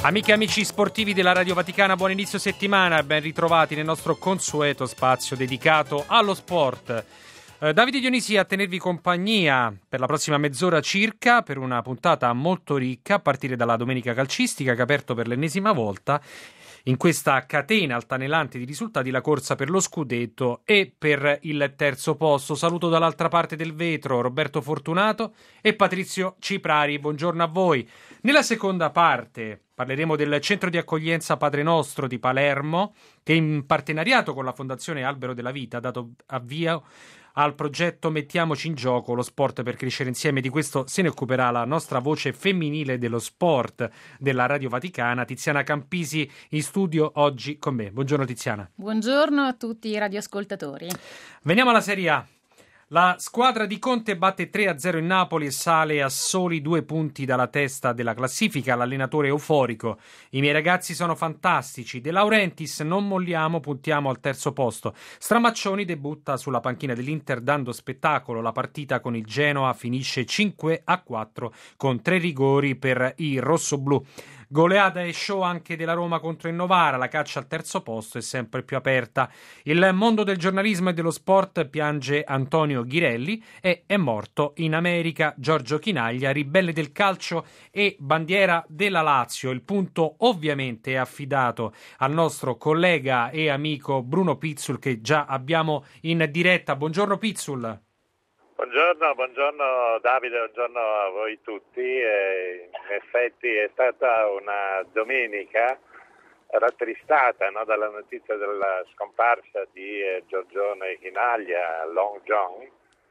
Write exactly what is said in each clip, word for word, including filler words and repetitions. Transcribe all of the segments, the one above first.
Amiche e amici sportivi della Radio Vaticana, buon inizio settimana e ben ritrovati nel nostro consueto spazio dedicato allo sport. Eh, Davide Dionisi a tenervi compagnia per la prossima mezz'ora circa, per una puntata molto ricca, a partire dalla domenica calcistica che ha aperto per l'ennesima volta in questa catena altalenante di risultati la corsa per lo scudetto e per il terzo posto. Saluto dall'altra parte del vetro Roberto Fortunato e Patrizio Ciprari. Buongiorno a voi. Nella seconda parte parleremo del centro di accoglienza Padre Nostro di Palermo, che in partenariato con la Fondazione Albero della Vita ha dato avvio al progetto Mettiamoci in gioco, lo sport per crescere insieme. Di questo se ne occuperà la nostra voce femminile dello sport della Radio Vaticana, Tiziana Campisi, in studio oggi con me. Buongiorno Tiziana. Buongiorno a tutti i radioascoltatori. Veniamo alla Serie A. La squadra di Conte batte tre a zero in Napoli e sale a soli due punti dalla testa della classifica. L'allenatore è euforico. I miei ragazzi sono fantastici. De Laurentiis non molliamo, puntiamo al terzo posto. Stramaccioni debutta sulla panchina dell'Inter dando spettacolo. La partita con il Genoa finisce cinque a quattro con tre rigori per i rossoblù. Goleada e show anche della Roma contro il Novara, la caccia al terzo posto è sempre più aperta. Il mondo del giornalismo e dello sport piange Antonio Ghirelli e è morto in America Giorgio Chinaglia, ribelle del calcio e bandiera della Lazio. Il punto ovviamente è affidato al nostro collega e amico Bruno Pizzul, che già abbiamo in diretta. Buongiorno Pizzul. Buongiorno, buongiorno Davide, buongiorno a voi tutti. E in effetti è stata una domenica rattristata, no, dalla notizia della scomparsa di eh, Giorgione Chinaglia, Long John,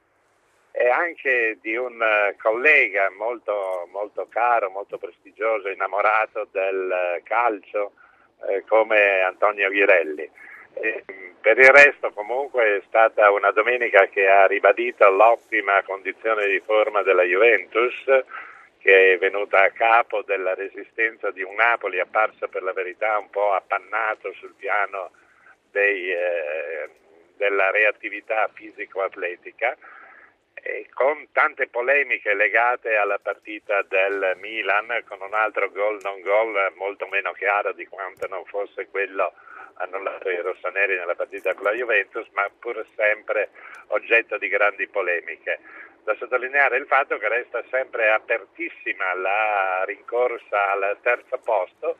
e anche di un uh, collega molto, molto caro, molto prestigioso, innamorato del uh, calcio eh, come Antonio Ghirelli. E, per il resto comunque è stata una domenica che ha ribadito l'ottima condizione di forma della Juventus, che è venuta a capo della resistenza di un Napoli apparso per la verità un po' appannato sul piano dei, eh, della reattività fisico-atletica, e con tante polemiche legate alla partita del Milan, con un altro gol non gol molto meno chiaro di quanto non fosse quello annullato ai rossoneri nella partita con la Juventus, ma pur sempre oggetto di grandi polemiche. Da sottolineare il fatto che resta sempre apertissima la rincorsa al terzo posto.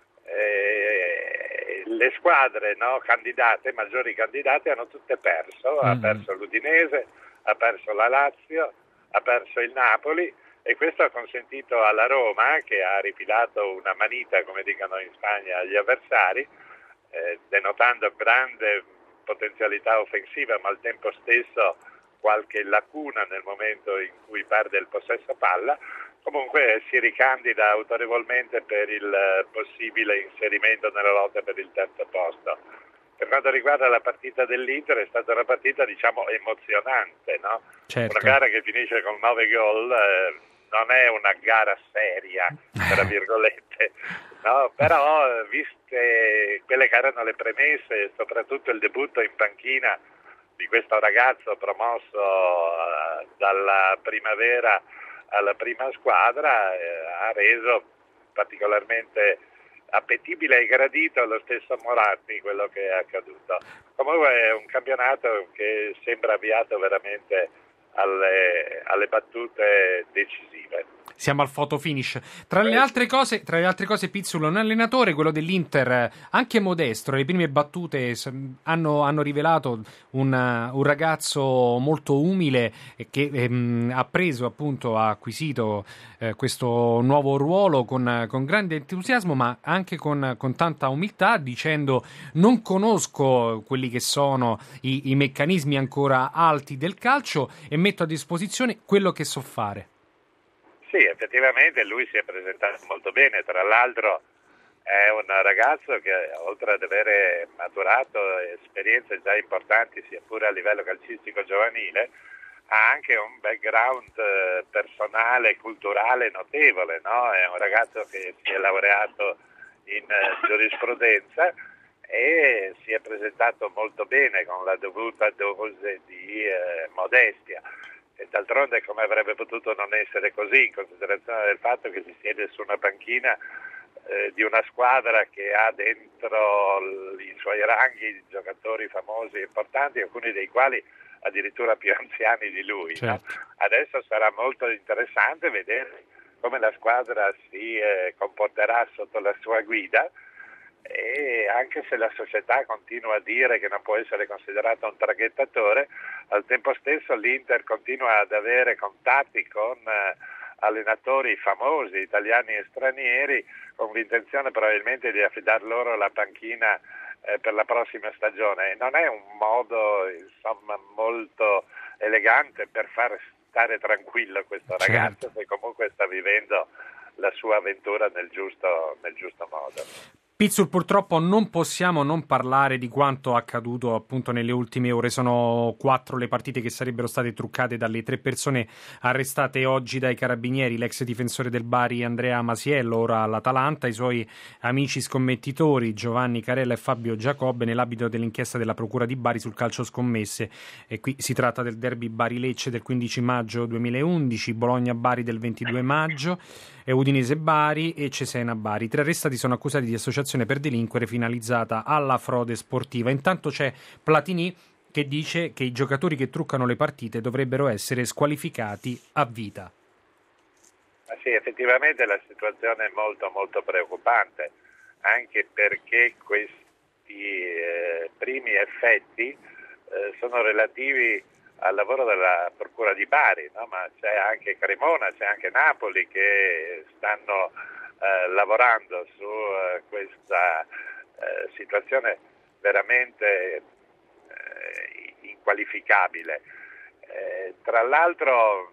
Eh, le squadre, no, candidate, maggiori candidate, hanno tutte perso. Mm-hmm. Ha perso l'Udinese, ha perso la Lazio, ha perso il Napoli, e questo ha consentito alla Roma, che ha rifilato una manita, come dicono in Spagna, agli avversari, Eh, denotando grande potenzialità offensiva, ma al tempo stesso qualche lacuna nel momento in cui perde il possesso palla, comunque si ricandida autorevolmente per il eh, possibile inserimento nella lotta per il terzo posto. Per quanto riguarda la partita dell'Inter, è stata una partita, diciamo, emozionante, no? Certo. Una gara che finisce con nove gol, eh, non è una gara seria, tra virgolette, no? Però viste quelle che erano le premesse, soprattutto il debutto in panchina di questo ragazzo promosso uh, dalla primavera alla prima squadra, eh, ha reso particolarmente appetibile e gradito lo stesso Moratti quello che è accaduto. Comunque è un campionato che sembra avviato veramente alle, alle battute decisive. Siamo al photo finish. Tra le altre cose, tra le altre cose Pizzul, un allenatore, quello dell'Inter, anche modesto, le prime battute hanno, hanno rivelato un, un ragazzo molto umile che ehm, ha preso, appunto, ha acquisito eh, questo nuovo ruolo con, con grande entusiasmo, ma anche con, con tanta umiltà, dicendo: non conosco quelli che sono i, i meccanismi ancora alti del calcio e metto a disposizione quello che so fare. Sì, effettivamente lui si è presentato molto bene, tra l'altro è un ragazzo che, oltre ad avere maturato esperienze già importanti sia pure a livello calcistico giovanile, ha anche un background personale e culturale notevole, no? È un ragazzo che si è laureato in giurisprudenza e si è presentato molto bene con la dovuta dose di eh, modestia. E d'altronde come avrebbe potuto non essere così, in considerazione del fatto che si siede su una panchina eh, di una squadra che ha dentro l- i suoi ranghi giocatori famosi e importanti, alcuni dei quali addirittura più anziani di lui. Certo. No? Adesso sarà molto interessante vedere come la squadra si eh, comporterà sotto la sua guida, e anche se la società continua a dire che non può essere considerato un traghettatore, al tempo stesso l'Inter continua ad avere contatti con eh, allenatori famosi, italiani e stranieri, con l'intenzione probabilmente di affidar loro la panchina eh, per la prossima stagione. Non è un modo, insomma, molto elegante per far stare tranquillo questo ragazzo, Certo. che comunque sta vivendo la sua avventura nel giusto, nel giusto modo. Pizzul, purtroppo non possiamo non parlare di quanto accaduto appunto nelle ultime ore. Sono quattro le partite che sarebbero state truccate dalle tre persone arrestate oggi dai carabinieri: l'ex difensore del Bari Andrea Masiello, ora all'Atalanta, i suoi amici scommettitori Giovanni Carella e Fabio Giacobbe, nell'ambito dell'inchiesta della Procura di Bari sul calcio scommesse. E qui si tratta del derby Bari-Lecce del quindici maggio duemilaundici, Bologna-Bari del ventidue maggio, e Udinese-Bari e Cesena-Bari. I tre arrestati sono accusati di associazione per delinquere finalizzata alla frode sportiva. Intanto c'è Platini che dice che i giocatori che truccano le partite dovrebbero essere squalificati a vita. Ma sì, effettivamente la situazione è molto molto preoccupante, anche perché questi eh, primi effetti eh, sono relativi al lavoro della Procura di Bari, no? Ma c'è anche Cremona, c'è anche Napoli che stanno eh, lavorando su eh, questa eh, situazione veramente eh, inqualificabile. Eh, tra l'altro,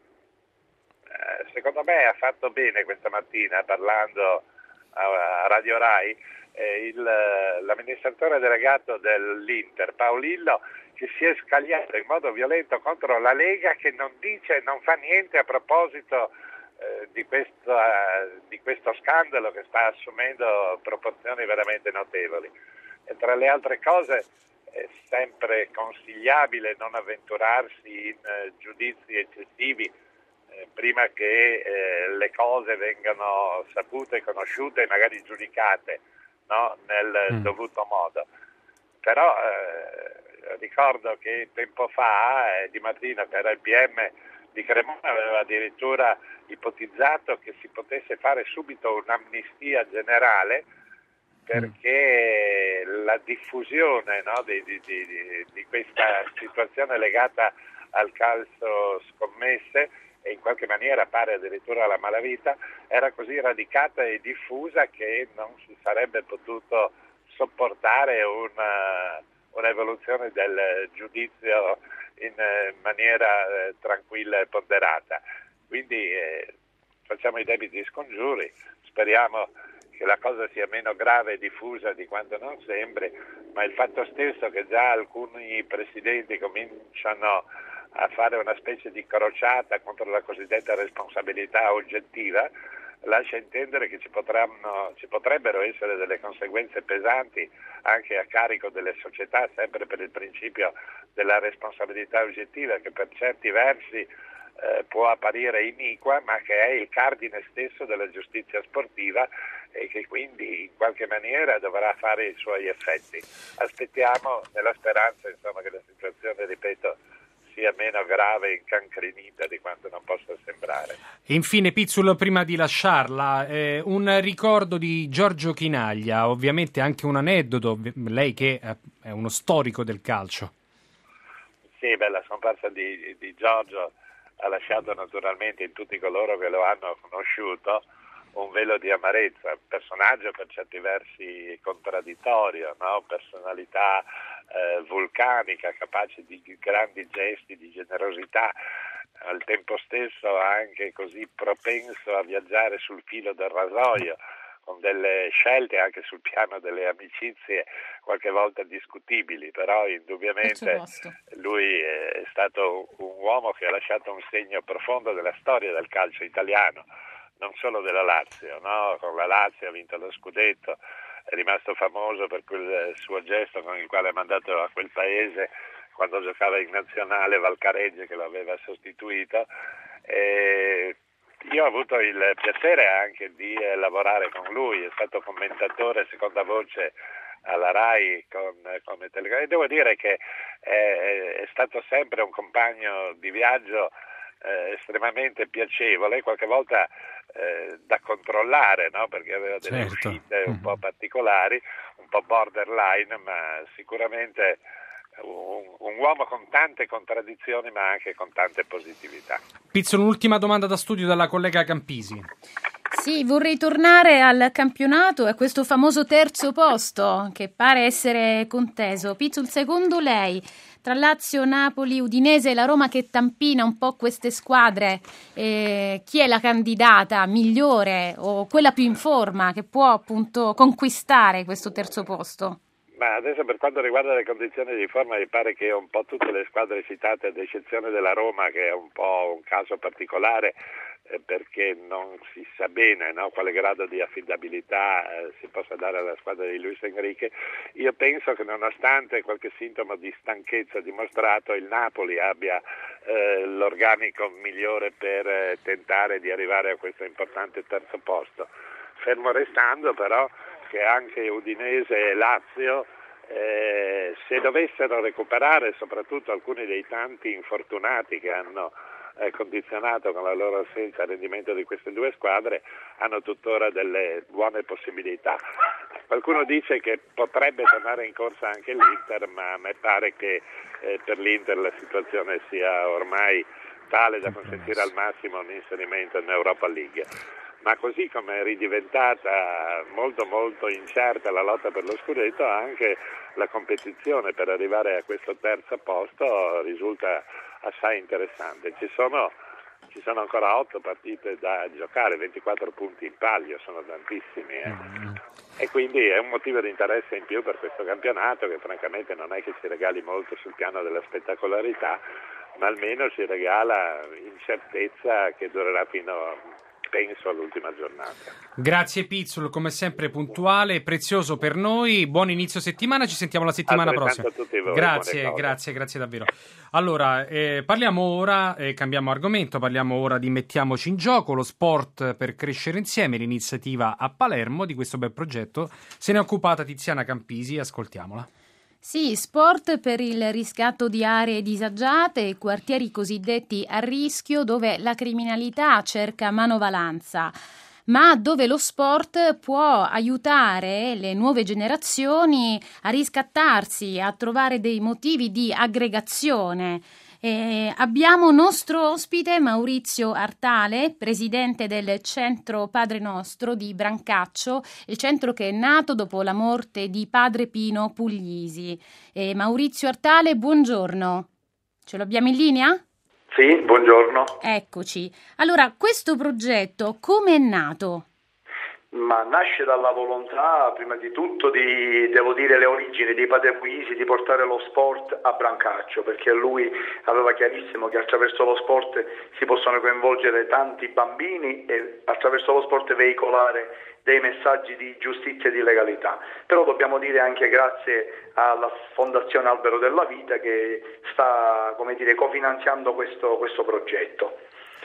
eh, secondo me ha fatto bene questa mattina, parlando a, a Radio Rai, eh, il, l'amministratore delegato dell'Inter, Paolillo, che si è scagliato in modo violento contro la Lega, che non dice, non fa niente a proposito eh, di, questo, eh, di questo scandalo che sta assumendo proporzioni veramente notevoli. E tra le altre cose è sempre consigliabile non avventurarsi in eh, giudizi eccessivi eh, prima che eh, le cose vengano sapute, conosciute e magari giudicate, no? Nel mm. dovuto modo. Però eh, ricordo che tempo fa, eh, di mattina, per il P M di Cremona aveva addirittura ipotizzato che si potesse fare subito un'amnistia generale, perché mm. la diffusione, no, di, di, di, di questa situazione legata al calcio scommesse, e in qualche maniera pare addirittura alla malavita, era così radicata e diffusa che non si sarebbe potuto sopportare una, un'evoluzione del giudizio in maniera eh, tranquilla e ponderata. Quindi eh, facciamo i debiti scongiuri, speriamo che la cosa sia meno grave e diffusa di quanto non sembri, ma il fatto stesso che già alcuni presidenti cominciano a fare una specie di crociata contro la cosiddetta responsabilità oggettiva lascia intendere che ci, potranno, ci potrebbero essere delle conseguenze pesanti anche a carico delle società, sempre per il principio della responsabilità oggettiva, che per certi versi eh, può apparire iniqua, ma che è il cardine stesso della giustizia sportiva e che quindi in qualche maniera dovrà fare i suoi effetti. Aspettiamo, nella speranza, insomma, che la situazione, ripeto, sia meno grave e incancrenita di quanto non possa sembrare. Infine, Pizzul, prima di lasciarla, eh, un ricordo di Giorgio Chinaglia, ovviamente anche un aneddoto, lei che è uno storico del calcio. Sì, beh, la scomparsa di, di Giorgio ha lasciato naturalmente in tutti coloro che lo hanno conosciuto un velo di amarezza, personaggio per certi versi contraddittorio, no? Personalità eh, vulcanica, capace di grandi gesti di generosità, al tempo stesso anche così propenso a viaggiare sul filo del rasoio, con delle scelte anche sul piano delle amicizie qualche volta discutibili, però indubbiamente lui è stato un uomo che ha lasciato un segno profondo della storia del calcio italiano, non solo della Lazio, no? Con la Lazio ha vinto lo scudetto, è rimasto famoso per quel suo gesto con il quale ha mandato a quel paese, quando giocava in nazionale, Valcareggi, che lo aveva sostituito. E io ho avuto il piacere anche di eh, lavorare con lui, è stato commentatore seconda voce alla RAI con, come telecamera, e devo dire che è, è stato sempre un compagno di viaggio eh, estremamente piacevole, qualche volta eh, da controllare, no? Perché aveva delle certo. uscite un po' particolari, un po' borderline, ma sicuramente un, un uomo con tante contraddizioni ma anche con tante positività. Pizzolo, un'ultima domanda da studio dalla collega Campisi. Sì, vorrei tornare al campionato e a questo famoso terzo posto che pare essere conteso. Pizzol, secondo lei, tra Lazio, Napoli, Udinese e la Roma che tampina un po' queste squadre, eh, chi è la candidata migliore o quella più in forma che può appunto conquistare questo terzo posto? Ma adesso per quanto riguarda le condizioni di forma mi pare che un po' tutte le squadre citate, ad eccezione della Roma che è un po' un caso particolare eh, perché non si sa bene, no, quale grado di affidabilità eh, si possa dare alla squadra di Luis Enrique. Io penso che nonostante qualche sintomo di stanchezza dimostrato, il Napoli abbia eh, l'organico migliore per eh, tentare di arrivare a questo importante terzo posto. Fermo restando però che anche Udinese e Lazio, eh, se dovessero recuperare soprattutto alcuni dei tanti infortunati che hanno eh, condizionato con la loro assenza il rendimento di queste due squadre, hanno tuttora delle buone possibilità. Qualcuno dice che potrebbe tornare in corsa anche l'Inter, ma a me pare che eh, per l'Inter la situazione sia ormai tale da consentire al massimo un inserimento in Europa League. Ma così come è ridiventata molto molto incerta la lotta per lo scudetto, anche la competizione per arrivare a questo terzo posto risulta assai interessante. Ci sono, ci sono ancora otto partite da giocare, ventiquattro punti in palio, sono tantissimi. Eh? E quindi è un motivo di interesse in più per questo campionato che francamente non è che ci regali molto sul piano della spettacolarità, ma almeno ci regala incertezza che durerà fino a penso all'ultima giornata. Grazie Pizzolo, come sempre puntuale e prezioso per noi. Buon inizio settimana, ci sentiamo la settimana prossima. A tutti voi, grazie, grazie, grazie davvero. Allora, eh, parliamo ora, eh, cambiamo argomento, parliamo ora di Mettiamoci in gioco, lo sport per crescere insieme, l'iniziativa a Palermo di questo bel progetto. Se ne è occupata Tiziana Campisi, ascoltiamola. Sì, sport per il riscatto di aree disagiate e quartieri cosiddetti a rischio dove la criminalità cerca manovalanza, ma dove lo sport può aiutare le nuove generazioni a riscattarsi, a trovare dei motivi di aggregazione. Eh, abbiamo nostro ospite Maurizio Artale, presidente del Centro Padre Nostro di Brancaccio, il centro che è nato dopo la morte di Padre Pino Puglisi. Eh, Maurizio Artale, buongiorno. Ce l'abbiamo in linea? Sì, buongiorno. Eccoci. Allora, questo progetto come è nato? Ma nasce dalla volontà, prima di tutto, di, devo dire, le origini di Padre Puglisi di portare lo sport a Brancaccio, perché lui aveva chiarissimo che attraverso lo sport si possono coinvolgere tanti bambini e attraverso lo sport veicolare dei messaggi di giustizia e di legalità. Però dobbiamo dire anche grazie alla Fondazione Albero della Vita che sta, come dire, cofinanziando questo, questo progetto.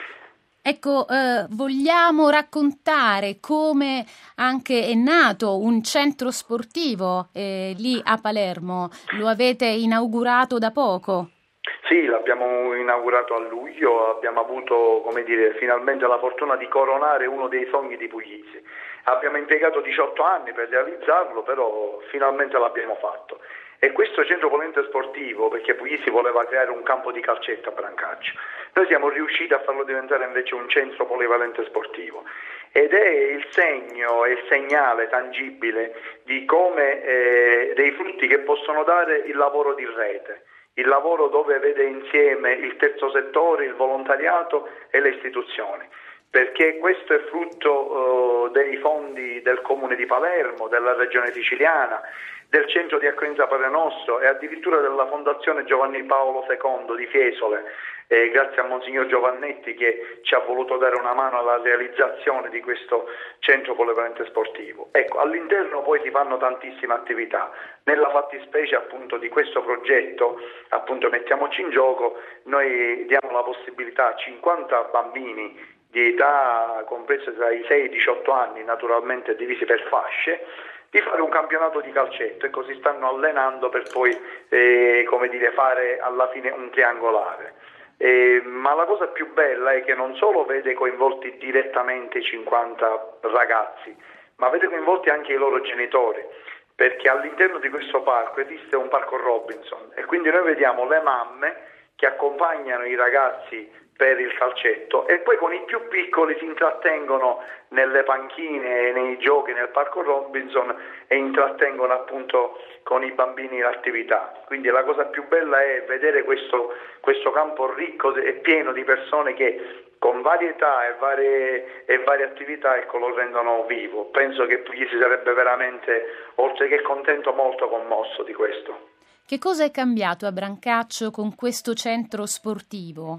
Ecco, eh, vogliamo raccontare come anche è nato un centro sportivo eh, lì a Palermo. Lo avete inaugurato da poco? Sì, l'abbiamo inaugurato a luglio, abbiamo avuto, come dire, finalmente la fortuna di coronare uno dei sogni di Puglisi. Abbiamo impiegato diciotto anni per realizzarlo, però finalmente l'abbiamo fatto. E questo centro polivalente sportivo, perché Puglisi voleva creare un campo di calcetto a Brancaccio, noi siamo riusciti a farlo diventare invece un centro polivalente sportivo. Ed è il segno, è il segnale tangibile di come eh, dei frutti che possono dare il lavoro di rete. Il lavoro dove vede insieme il terzo settore, il volontariato e le istituzioni, perché questo è frutto uh, dei fondi del Comune di Palermo, della Regione Siciliana, del Centro di Accoglienza Padre Nostro e addirittura della Fondazione Giovanni Paolo secondo di Fiesole, eh, grazie a Monsignor Giovannetti che ci ha voluto dare una mano alla realizzazione di questo centro polivalente sportivo. Ecco, all'interno poi si fanno tantissime attività. Nella fattispecie appunto di questo progetto, appunto Mettiamoci in gioco, noi diamo la possibilità a cinquanta bambini di età compresa tra i sei e i diciotto anni, naturalmente divisi per fasce, di fare un campionato di calcetto, e così stanno allenando per poi eh, come dire, fare alla fine un triangolare. Eh, ma la cosa più bella è che non solo vede coinvolti direttamente i cinquanta ragazzi, ma vede coinvolti anche i loro genitori, perché all'interno di questo parco esiste un parco Robinson, e quindi noi vediamo le mamme che accompagnano i ragazzi per il calcetto, e poi con i più piccoli si intrattengono nelle panchine e nei giochi nel parco Robinson e intrattengono appunto con i bambini l'attività. Quindi la cosa più bella è vedere questo, questo campo ricco e pieno di persone che con varietà e varie, e varie attività, ecco, lo rendono vivo. Penso che Puglisi sarebbe veramente, oltre che contento, molto commosso di questo. Che cosa è cambiato a Brancaccio con questo centro sportivo?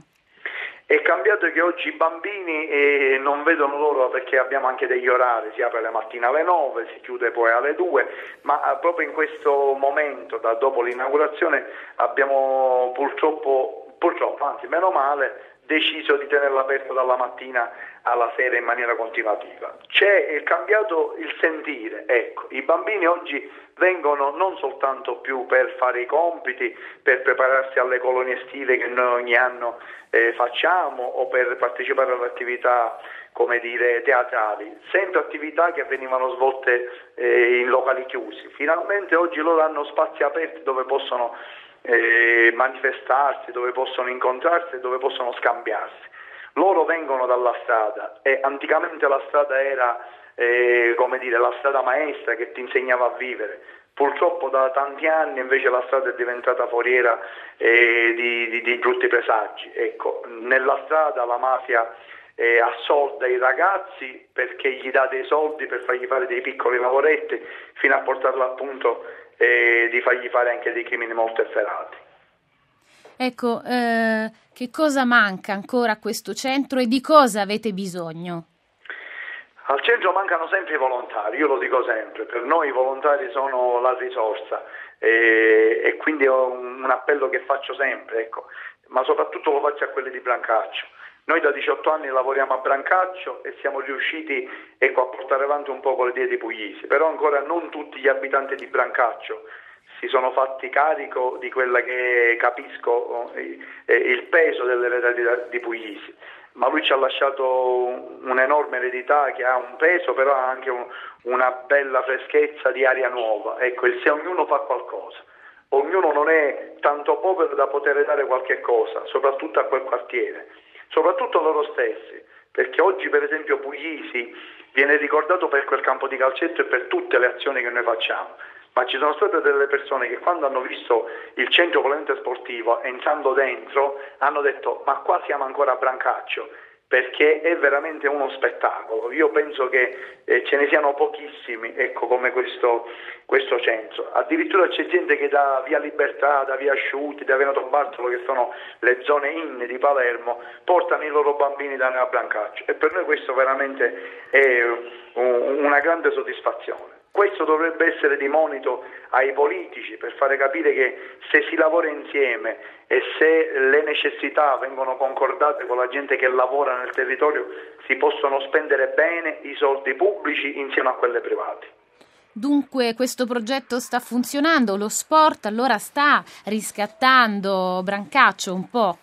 È cambiato che oggi i bambini eh, non vedono l'ora, perché abbiamo anche degli orari, si apre la mattina alle nove, si chiude poi alle due, ma eh, proprio in questo momento, da dopo l'inaugurazione, abbiamo purtroppo, purtroppo, anzi meno male, deciso di tenerlo aperto dalla mattina alla sera in maniera continuativa. C'è è cambiato il sentire, ecco, i bambini oggi vengono non soltanto più per fare i compiti, per prepararsi alle colonie estive che noi ogni anno eh, facciamo, o per partecipare alle attività, come dire, teatrali, sempre attività che venivano svolte eh, in locali chiusi. Finalmente oggi loro hanno spazi aperti dove possono eh, manifestarsi, dove possono incontrarsi e dove possono scambiarsi. Loro vengono dalla strada, e anticamente la strada era eh, come dire, la strada maestra che ti insegnava a vivere. Purtroppo da tanti anni invece la strada è diventata foriera eh, di, di, di brutti presagi. Ecco, nella strada la mafia eh, assolda i ragazzi perché gli dà dei soldi per fargli fare dei piccoli lavoretti, fino a portarlo appunto eh, di fargli fare anche dei crimini molto efferati. Ecco, eh, che cosa manca ancora a questo centro e di cosa avete bisogno? Al centro mancano sempre i volontari, io lo dico sempre, per noi i volontari sono la risorsa, e, e quindi è un, un appello che faccio sempre, ecco, ma soprattutto lo faccio a quelli di Brancaccio. Noi da diciotto anni lavoriamo a Brancaccio e siamo riusciti, ecco, a portare avanti un po' con le idee di Puglisi, però ancora non tutti gli abitanti di Brancaccio si sono fatti carico di quella che capisco eh, il peso dell'eredità di Puglisi. Ma lui ci ha lasciato un'enorme eredità che ha un peso, però ha anche un, una bella freschezza di aria nuova. Ecco, il se ognuno fa qualcosa, ognuno non è tanto povero da poter dare qualche cosa, soprattutto a quel quartiere, soprattutto a loro stessi, perché oggi per esempio Puglisi viene ricordato per quel campo di calcetto e per tutte le azioni che noi facciamo. Ma ci sono state delle persone che quando hanno visto il centro volente sportivo, entrando dentro, hanno detto: ma qua siamo ancora a Brancaccio, perché è veramente uno spettacolo. Io penso che eh, ce ne siano pochissimi, ecco, come questo, questo centro. Addirittura c'è gente che da Via Libertà, da Via Asciuti, da Veneto Bartolo, che sono le zone in di Palermo, portano i loro bambini da noi a Brancaccio, e per noi questo veramente è un, una grande soddisfazione. Questo dovrebbe essere di monito ai politici, per fare capire che se si lavora insieme e se le necessità vengono concordate con la gente che lavora nel territorio, si possono spendere bene i soldi pubblici insieme a quelli privati. Dunque questo progetto sta funzionando, lo sport allora sta riscattando Brancaccio un po'?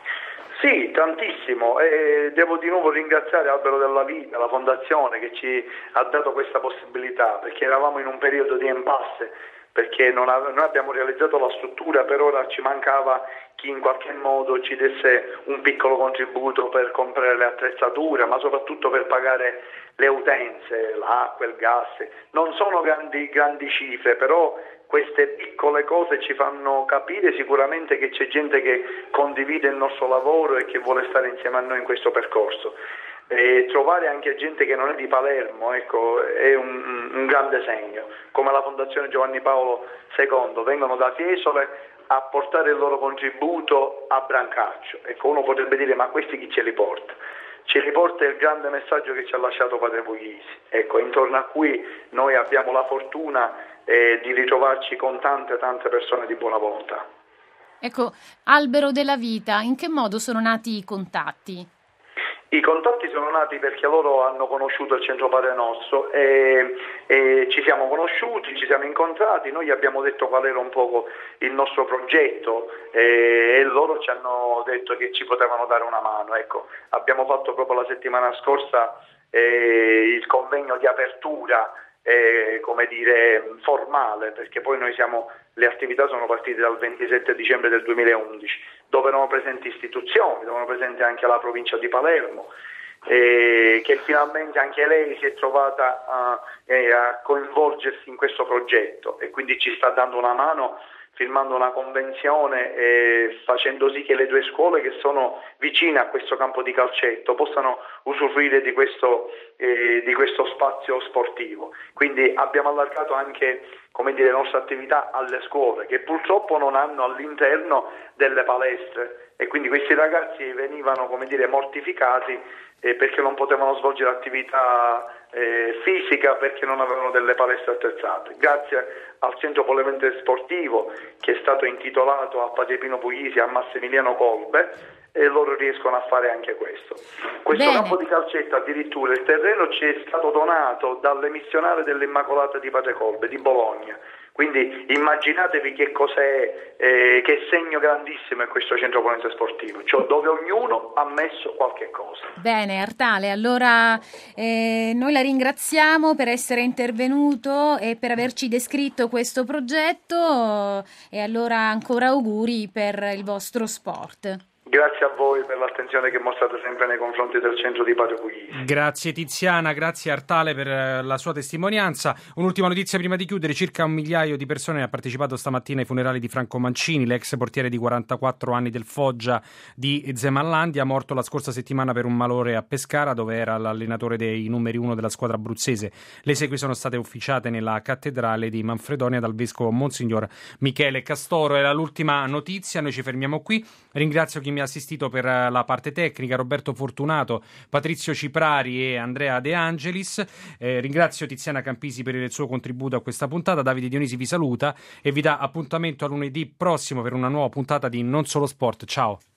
Sì, tantissimo, e devo di nuovo ringraziare Albero della Vita, la fondazione, che ci ha dato questa possibilità, perché eravamo in un periodo di impasse, perché non ave- noi abbiamo realizzato la struttura, per ora ci mancava chi in qualche modo ci desse un piccolo contributo per comprare le attrezzature, ma soprattutto per pagare le utenze, l'acqua, il gas. Non sono grandi, grandi cifre, però queste piccole cose ci fanno capire sicuramente che c'è gente che condivide il nostro lavoro e che vuole stare insieme a noi in questo percorso. E trovare anche gente che non è di Palermo, ecco, è un, un grande segno, come la Fondazione Giovanni Paolo secondo, vengono da Fiesole a portare il loro contributo a Brancaccio. Ecco, uno potrebbe dire: ma questi chi ce li porta? Ce li porta il grande messaggio che ci ha lasciato Padre Puglisi, ecco, intorno a cui noi abbiamo la fortuna eh, di ritrovarci con tante tante persone di buona volontà. Ecco, Albero della Vita, in che modo sono nati i contatti? I contatti sono nati perché loro hanno conosciuto il Centro Padre Nostro e, e ci siamo conosciuti, ci siamo incontrati, noi abbiamo detto qual era un po' il nostro progetto e, e loro ci hanno detto che ci potevano dare una mano. Ecco, abbiamo fatto proprio la settimana scorsa eh, il convegno di apertura, eh, come dire, formale, perché poi noi siamo, le attività sono partite dal ventisette dicembre del duemilaundici, dove erano presenti istituzioni, dove erano presenti anche la provincia di Palermo, eh, che finalmente anche lei si è trovata a, eh, a coinvolgersi in questo progetto e quindi ci sta dando una mano firmando una convenzione e facendo sì che le due scuole che sono vicine a questo campo di calcetto possano usufruire di questo, eh, di questo spazio sportivo. Quindi abbiamo allargato anche, come dire, le nostre attività alle scuole che purtroppo non hanno all'interno delle palestre e quindi questi ragazzi venivano, come dire, mortificati eh, perché non potevano svolgere attività eh, fisica perché non avevano delle palestre attrezzate. Grazie al centro polivalente sportivo che è stato intitolato a Padre Pino Puglisi e a Massimiliano Kolbe, e loro riescono a fare anche questo. Questo Bene. campo di calcetto, addirittura il terreno ci è stato donato dalle missionarie dell'Immacolata di Padre Kolbe di Bologna. Quindi immaginatevi che cos'è, eh, che segno grandissimo è questo centro polivalente sportivo, cioè dove ognuno ha messo qualche cosa. Bene, Artale, allora eh, noi la ringraziamo per essere intervenuto e per averci descritto questo progetto e allora ancora auguri per il vostro sport. Grazie a voi per l'attenzione che mostrate sempre nei confronti del centro di Padre Puglisi. Grazie Tiziana, grazie Artale per la sua testimonianza. Un'ultima notizia prima di chiudere: circa un migliaio di persone ha partecipato stamattina ai funerali di Franco Mancini, l'ex portiere di quarantaquattro anni del Foggia di Zemallandia, morto la scorsa settimana per un malore a Pescara, dove era l'allenatore dei numeri uno della squadra abruzzese. Le esequie sono state ufficiate nella cattedrale di Manfredonia dal vescovo Monsignor Michele Castoro. Era l'ultima notizia, noi ci fermiamo qui. Ringrazio chi mi ha assistito per la parte tecnica, Roberto Fortunato, Patrizio Ciprari e Andrea De Angelis. Eh, ringrazio Tiziana Campisi per il suo contributo a questa puntata. Davide Dionisi vi saluta e vi dà appuntamento a lunedì prossimo per una nuova puntata di Non Solo Sport. Ciao.